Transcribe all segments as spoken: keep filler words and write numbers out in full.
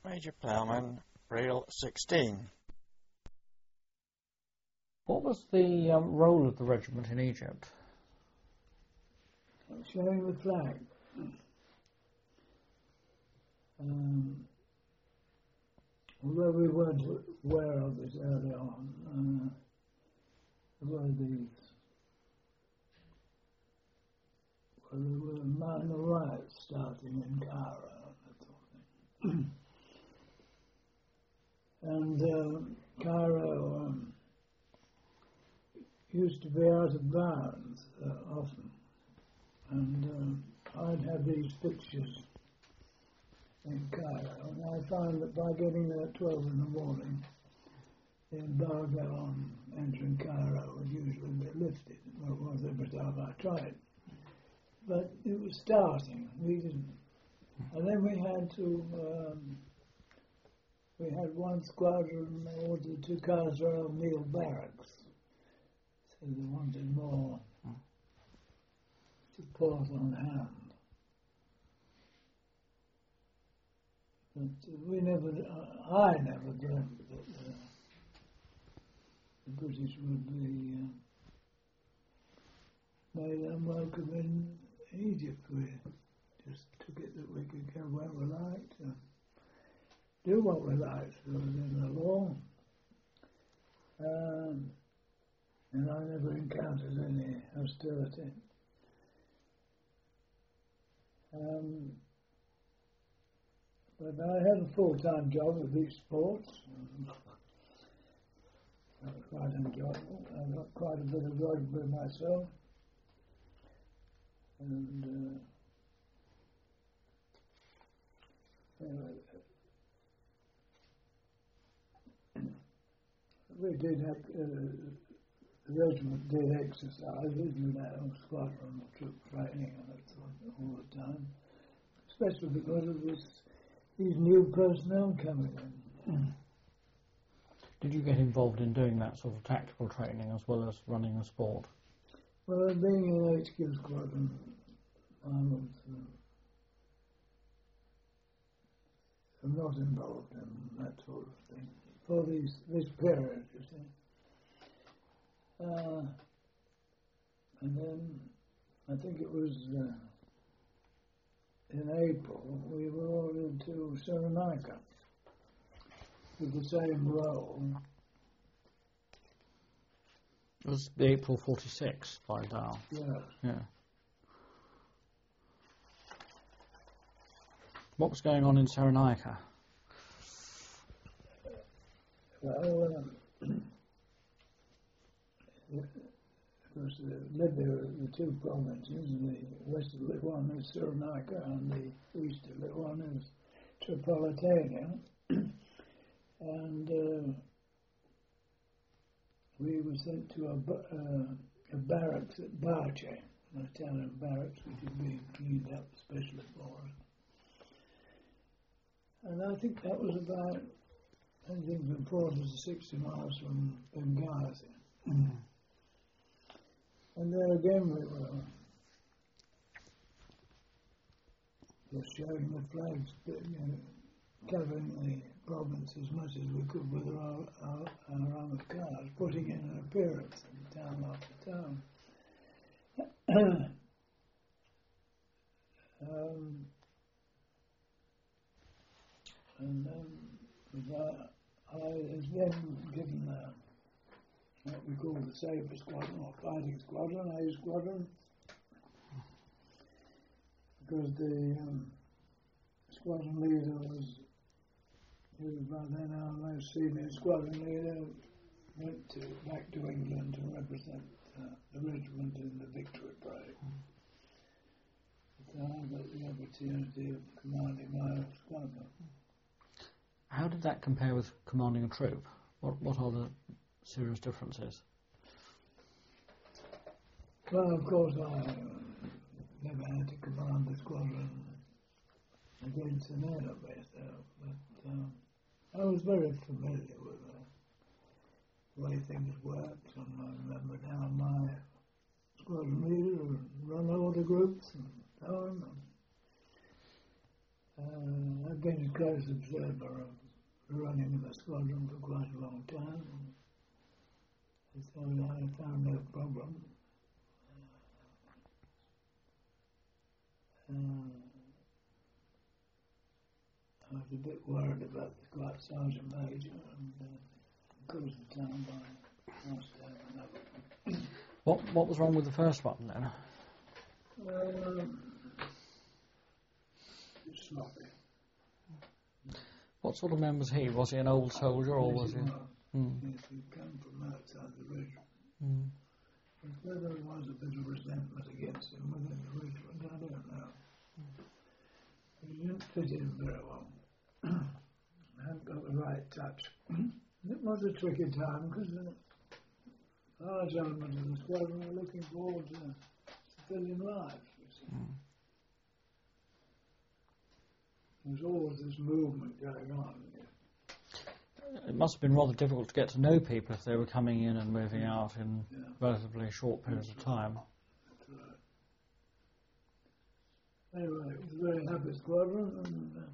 Major Ploughman, Reel sixteen. What was the um, role of the regiment in Egypt? Showing the flag. Um, although we weren't aware of this early on, uh, there were these well, there were minor riots starting in Cairo and that sort of thing. And um, Cairo um, used to be out of bounds uh, often. And um, I'd have these pictures in Cairo, and I found that by getting there at twelve in the morning, the embargo on entering Cairo would usually be lifted. Well, it was every time I tried. But it was starting, we didn't. And then we had to, um, we had one squadron ordered to Qasr al-Nil barracks, so they wanted more support on hand. But uh, we never, uh, I never dreamt that uh, the British would be uh, made unwelcome in Egypt. We just took it that we could go where we liked and do what we liked within the law. Um, and I never encountered any hostility. Um, but I had a full-time job with these sports. That was quite enjoyable. I got quite a bit of rugby myself. And uh, uh, we did have, uh, the regiment did exercises, you know, squadron troop training and that sort of all the time, especially because of this, these new personnel coming in. Did you get involved in doing that sort of tactical training as well as running the sport? Well, being in H Q squadron, I was uh, I'm not involved in that sort of thing for these this period, you see. Uh, and then I think it was uh, in April we were ordered to Cyrenaica with the same role. It was the April forty-six by Dow. Yeah. Yeah. What was going on in Cyrenaica? Well, um, because uh, Libya, the two provinces, the west of it one is Cyrenaica and the east of it one is Tripolitania. And uh, we were sent to a, uh, a barracks at Bache, an Italian barracks which was being cleaned up especially for us. And I think that was about anything from forty to sixty miles from Benghazi. Mm-hmm. And there again we were just showing the flags, but, you know, covering the province as much as we could with our, our, our armoured cars, putting in an appearance in town after town. um, and then I, I was then given uh, what we call the Sabre Squadron, or Fighting Squadron, A Squadron, because the um, squadron leader was He was by then our most senior squadron leader, went to, back to England to represent uh, the regiment in the victory parade. So I got the opportunity of commanding my own squadron. How did that compare with commanding a troop? What what are the serious differences? Well, of course, I uh, never had to command the squadron against an air base, though, but um, I was very familiar with uh, the way things worked, and I remembered how my squadron leader would run order groups and so on. Uh, I I've been a close observer of running in the squadron for quite a long time, and so I found no problem. Uh, I was a bit worried about the Squad Sergeant Major, and uh, of course the time I must have another. What what was wrong with the first one then? Um, it's sloppy. What sort of man was he? Was he an old soldier or was he? Well, Mm. yes, he came from outside the regiment. Mm. But whether there was a bit of resentment against him within the regiment, I don't know. He didn't fit in very well. I hadn't got the right touch. It was a tricky time because the large element of the squadron were looking forward to civilian life. You see. Mm. There's always this movement going on. It must have been rather difficult to get to know people if they were coming in and moving out in Yeah. relatively short periods of time. That's right. Anyway, it was a very happy squadron, and uh,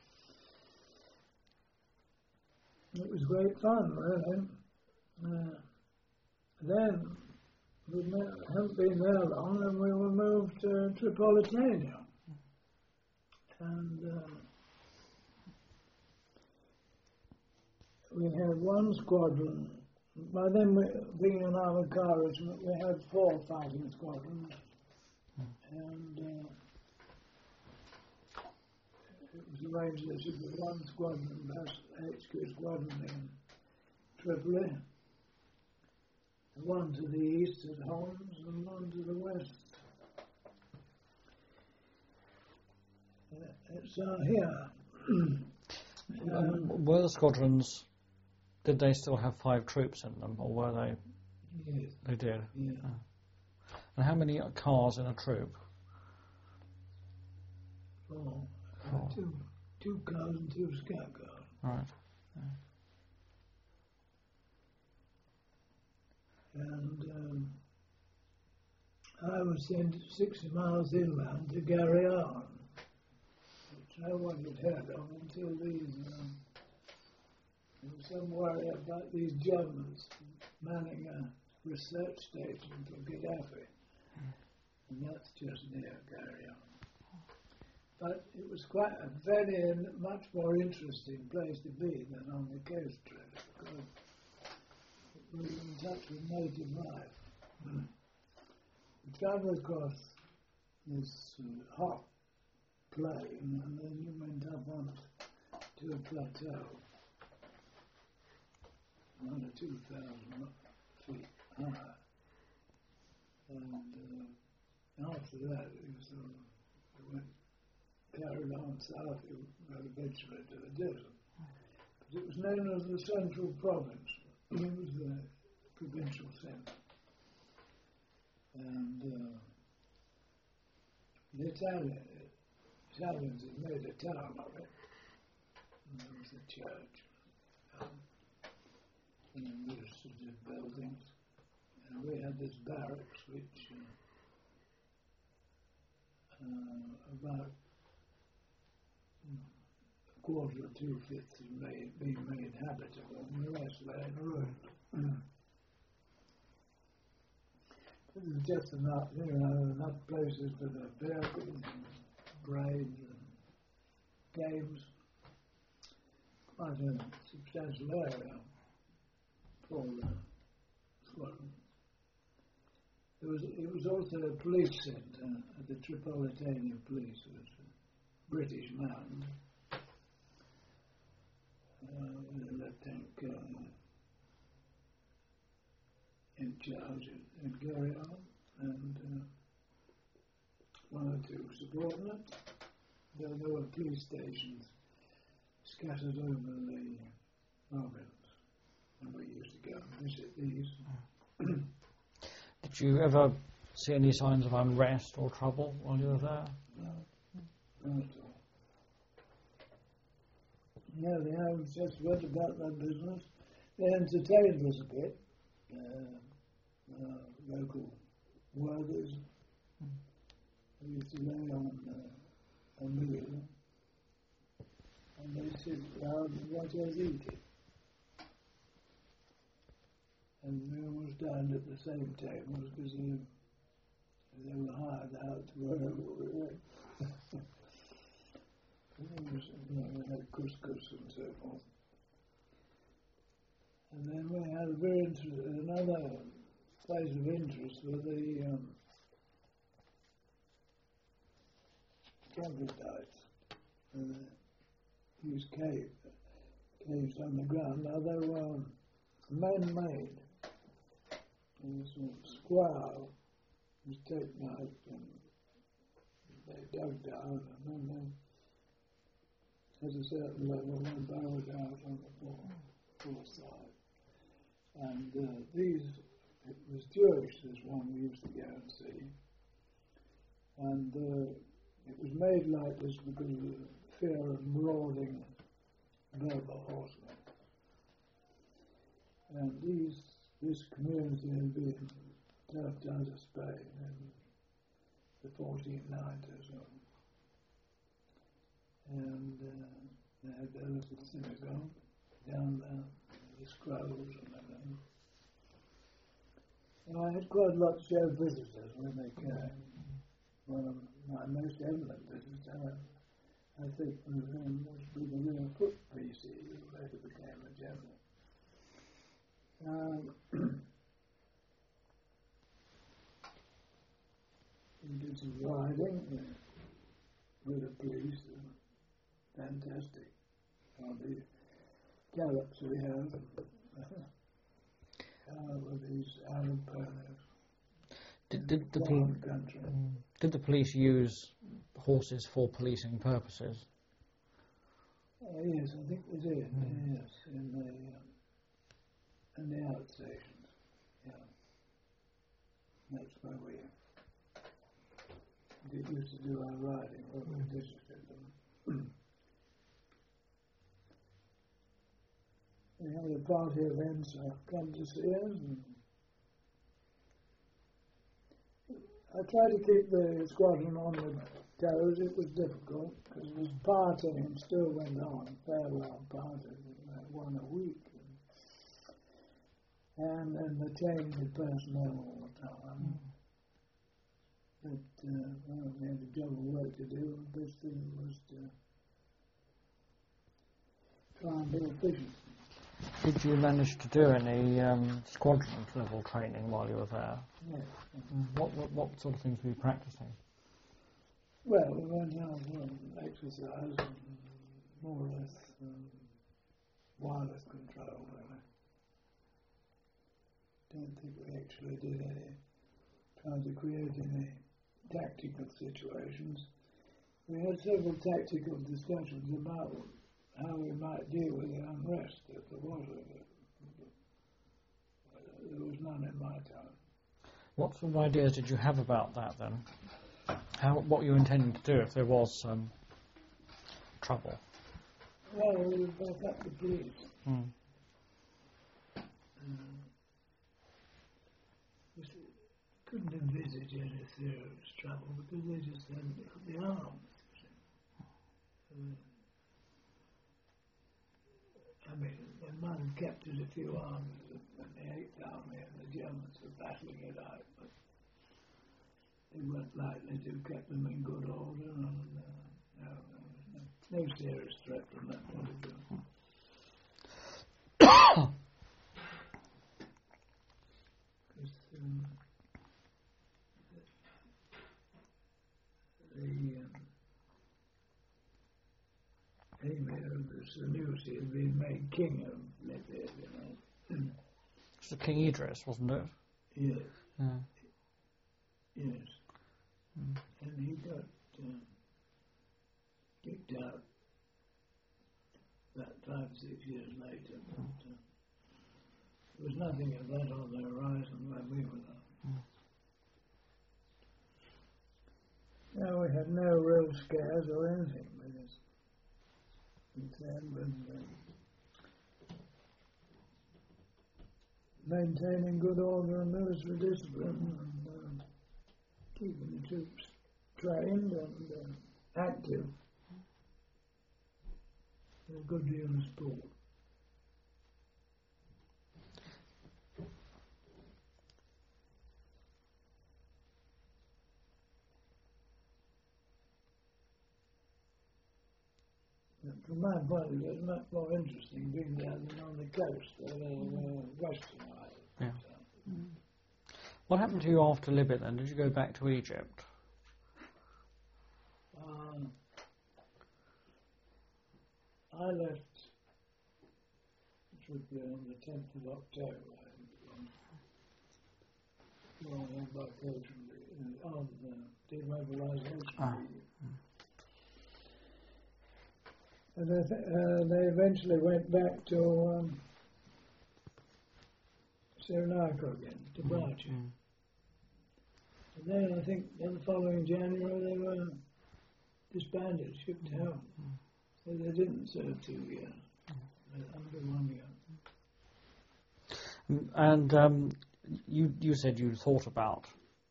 it was great fun, really. Uh, then, we met, hadn't been there long, and we were moved to Tripolitania. And uh, we had one squadron. By then, we, being an armoured car regiment, we had four fighting squadrons. And uh, it was arranged that there should be one squadron, that's H Q squadron in Tripoli, one to the east at Holmes and one to the west. Uh, it's uh, here. Um, were the squadrons, did they still have five troops in them, or were they? Yes. They did. Yeah. And how many cars in a troop? Four. Uh, Four. two, two cars and two scout cars. Right. And um, I was sent sixty miles inland to Garryowen, which no one had heard of until these. Um, there was some worry about these Germans manning a research station for Gaddafi, and that's just near Garryowen. But it was quite a very much more interesting place to be than on the coast trip, because we were in touch with native life. Mm. We travelled across this uh, hot plain, and then you went up on to a plateau, one or two thousand feet high. And uh, after that, it was, uh, we went carried on south, it went eventually to the desert. But it was known as the Central Province. It was the provincial centre. And uh, the Italian, Italians had made a town of it. And there was a church. Um, and these sort of buildings. And we had this barracks which uh, uh, about a quarter or two-fifths had made, been made habitable, and the rest lay in ruins. This is just enough, you know, enough places for the vehicles and brains and games. Quite a substantial area for the squadron. There was, it was also a police centre at the Tripolitania Police, it was a British man, uh, with a lieutenant colonel in charge at, at Garryowen, and uh, one or two subordinates. There, there were police stations scattered over the province, and we used to go and visit these. Did you ever see any signs of unrest or trouble while you were there? No, not at all. No, they haven't just read about that business. They entertained us a bit. Uh, uh, local worthies. We used to lay on uh, a meal. sit round and watch us eat it. And we all stand at the same tables because they, they were hired out to wherever we went. And was, you know, we had couscous and so forth. And then we had a very inter- another place of interest were the um, troglodytes. Uh, these cave, caves on the ground. Now they were man-made. And this square was taken out and they dug down and then they, at a certain level, they burrowed out on the floor, floor side. And uh, these, it was Jewish, this one we used to go and see. And uh, it was made like this because of the fear of marauding verbal horsemen. And these, this community had been turfed out of Spain in the fourteen nineties. And uh, they had their little synagogue down there, the scrolls and everything. And I had quite a lot of show visitors when they came. One of my most eminent visitors, I think, was um, the real foot priest who later became a general. Um, he did some riding uh, with the police, uh, fantastic. All the gallops we have, uh, with these Arab ponies. Did, did, the pol- pol- did the police use horses for policing purposes? Uh, yes, I think they did. Mm. Yes, in the uh, in the outstations. Yeah, that's where we did used to do our riding when we visited them. We had a party of Ensa come to see us, and I tried to keep the squadron on the toes. It was difficult because it was parting and still went on, farewell parties, one a week. And then the change of personnel all the time. Mm. But uh, well, we had a job of work to do, and the best thing was to try and be efficient. Did you manage to do any um, squadron level training while you were there? Yes. Mm. What, what what sort of things were you practicing? Well, we went out and exercise and more or less um, wireless control, really. Don't think we actually did any, trying to create any tactical situations. We had several tactical discussions about how we might deal with the unrest if there was. There was none in my time. What sort of ideas did you have about that then? How, what you were intending to do if there was um, trouble? Well, we would back up the police. Mm. Um, we couldn't envisage any serious trouble because they just hadn't got the arms. Uh, I mean, they might have captured a few armies when the Eighth Army and the Germans were battling it out, but they weren't likely to keep them in good order, and uh, no, no, no serious threat from that point of view. Because um, the um, Emir of the Senussi had been made king of Libya, you know. It was King Idris, wasn't it? Yes. Yeah. Yes. Mm. And he got uh, kicked out about five, six years later. But uh, there was nothing of that on the horizon when we were there. Mm. No, we had no real scares or anything with us. Instead, but uh, maintaining good order and military discipline and uh, keeping the troops trained and uh, active. a good deal of sport. But from my point of view, it's much more interesting being down than on the coast, uh, uh, Western Isles. Yeah. So, What happened to you after Libya then? Did you go back to Egypt? um, I left, which would be on the tenth of October, I think it was. Well, embarkation uh, on the demobilisation Ah. meeting. And I th- uh, they eventually went back to um, Cyrenaica again, to Bachi. Mm. And then I think in the following January they were disbanded, shipped out. So they didn't serve two years, but under one year. Mm, And um, you you said you thought about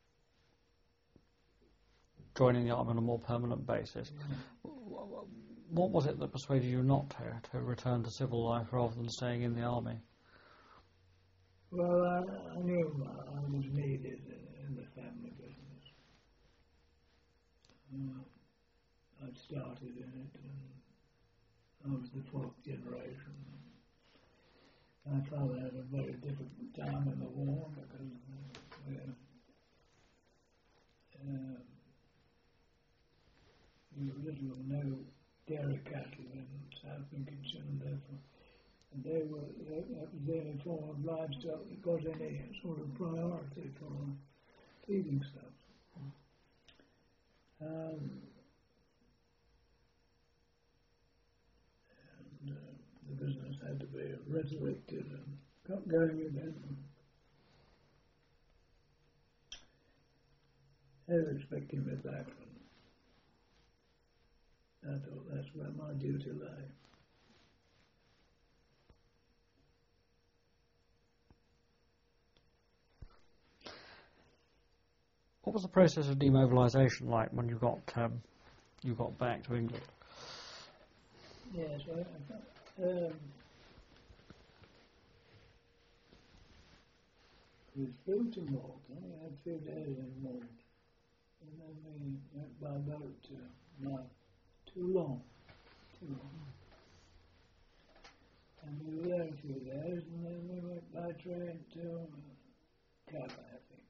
joining the army on a more permanent basis. What was it that persuaded you not to, to return to civil life rather than staying in the army? Well, I, I knew I was needed in, in the family business. Uh, I'd started in it, and I was the fourth generation. My father had a very difficult time in the war because uh, uh, there was little or no dairy cattle in South Lincolnshire, and therefore and they were they, that was the only form of livestock that got any sort of priority for feeding stuff. Um, and uh, the business had to be resurrected and got going again. They were expecting me back, and I thought that's where my duty lay. What was the process of demobilisation like when you got um, you got back to England? Yes, well, I thought, um, we flew to Malta. We had a few days in Malta, and then we went by boat to no, Toulon. Toulon. And we were there a few days, and then we went by train to uh, Cava, I think.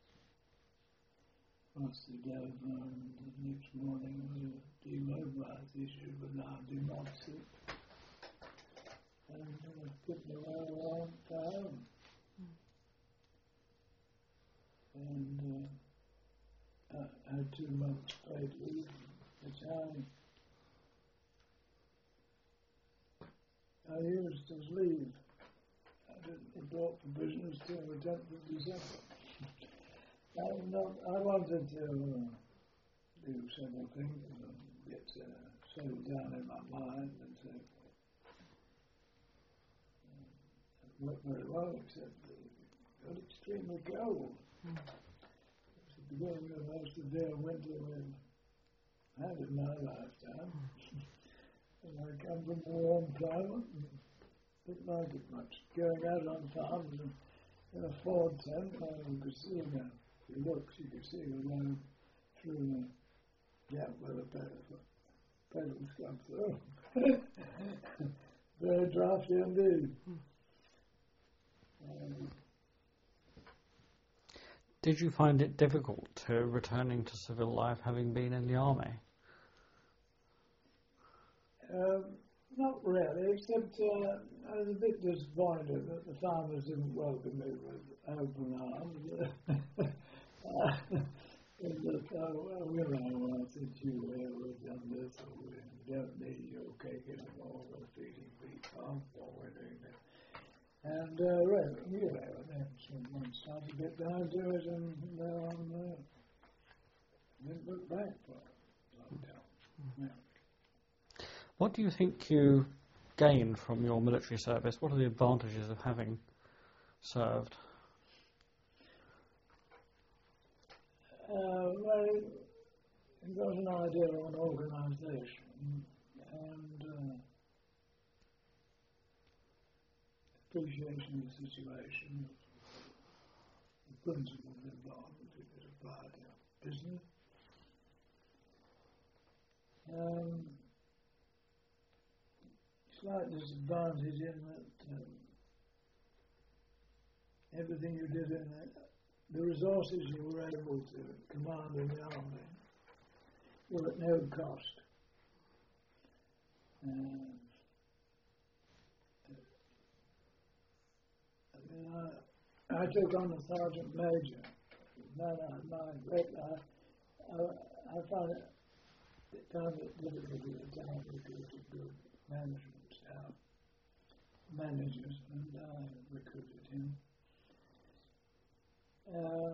Across the Dover, and the next morning we were demobilised, issued with our democracy. And uh, put me well on to home. And uh, I had two months paid leave from the town. I used as leave. I didn't report for business till the tenth of December. I, not, I wanted to uh, do several things and get uh, settled down in my mind and so forth. It worked very well, except that it got extremely cold. Mm. It was the beginning of most severe winter we've had in my lifetime. And I come from a warm climate and didn't like it much. Going out on farms and in a Ford tent, I could see them. If you look, you could see the road through the gap where the pedals, pedals come through. Very drafty indeed. Um, Did you find it difficult to returning to civil life having been in the army? Um, not really, except uh, I was a bit disappointed that the farmers didn't welcome me with open arms. uh, and that, uh, well, we're all well, since you were, we've done this, or we don't need your cake anymore, we're feeding people, or we're doing that. And, uh, well, you know, and then someone started to get down to it, and now I'm there. Didn't look back for a long time. Yeah. What do you think you gained from your military service? What are the advantages of having served? Uh, well, it got an idea of an organisation, and uh, appreciation of the situation, the principles involved, which is a part of business. Um, slight disadvantage in that um, everything you did in it, the resources you were able to command in the army were at no cost. Um, I mean, I, I took on a sergeant major. Man, I, my great, I, I, I found it, found it difficult at the time because of good management staff, managers, and I recruited him. Uh,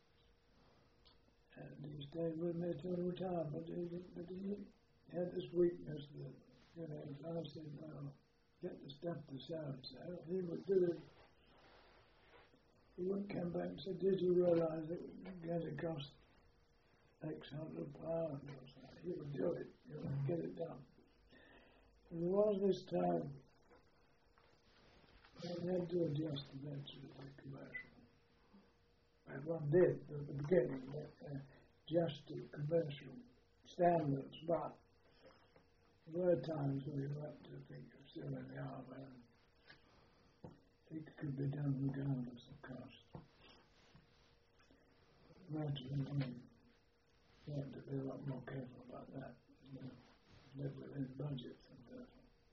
and he stayed with me till retirement, but he, but he had this weakness that, you know, if I said, well, get the stuff to so-and-so, he would do it. He wouldn't come back and say, did you realise it was going to cost X hundred pounds or something? He would do it, he would get it done. And there was this time when I had to adjust eventually to commercial. And one did at the beginning, uh, just to commercial standards, but there were times when you had to think of still in the army and it could be done regardless of cost. Gradually, I mean, you have to be a lot more careful about that, you know, live within budgets and that.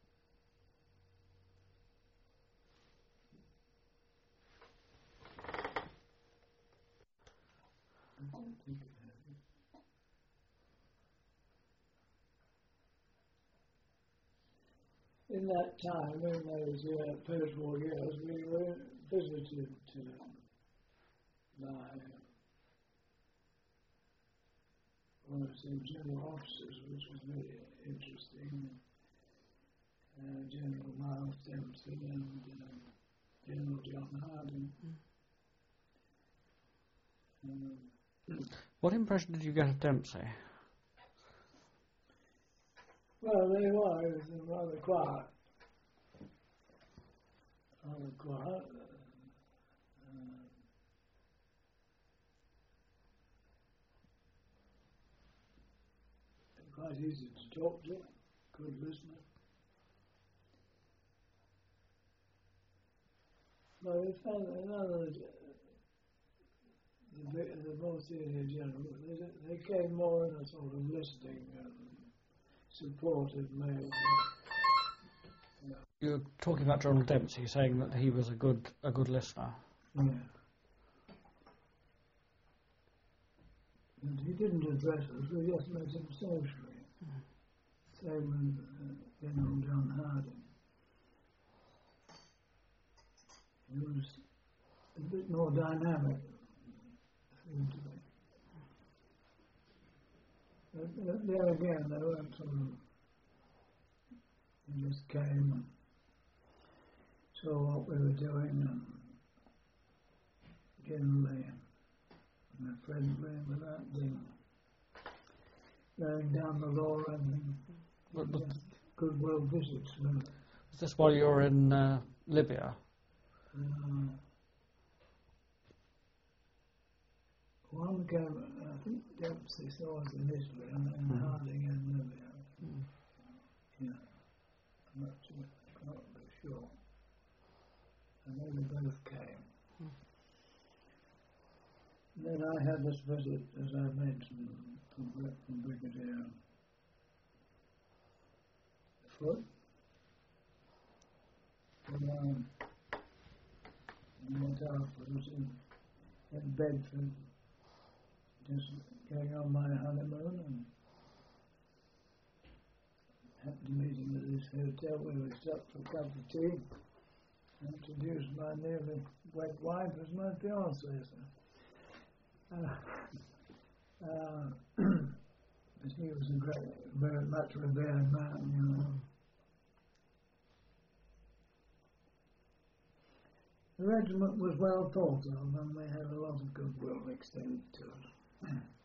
In that time, in those uh, post-war years, we were visited uh, by one of the general officers, which was very interesting. Uh, General Miles Dempsey and uh, General John Harding. Um, What impression did you get of Dempsey? Well, there he was, he was rather quiet. Rather quiet. Uh, quite easy to talk to, good listener. But we found that another, the, the more senior general, they, they came more in a sort of listening and supportive mode. Yeah. You're talking about General Dempsey, saying that he was a good a good listener. Yeah. And he didn't address us, we just met him socially. Mm. Same with uh, General John Harding. He was a bit more dynamic, seemed to be. But uh, there again, they weren't sort of, they just came and saw what we were doing and generally and friendly without being going down the law and But, but goodwill visits. And, was this while you were in uh, Libya? uh, one came, I think Dempsey saw us initially and then mm. Harding in Libya. Mm. Yeah, I'm not sure, I'm not sure. And then they both came. Mm. Then I had this visit, as I mentioned, from, from Brigadier Foote. And um, I went afterwards in, in Bedford, just going on my honeymoon, and happened to meet him at this hotel where we stopped for a cup of tea. I introduced my nearly wed wife as my fiancée. Uh, uh, he was a great, very much revered man, you know. The regiment was well thought of, and we had a lot of goodwill extended to us.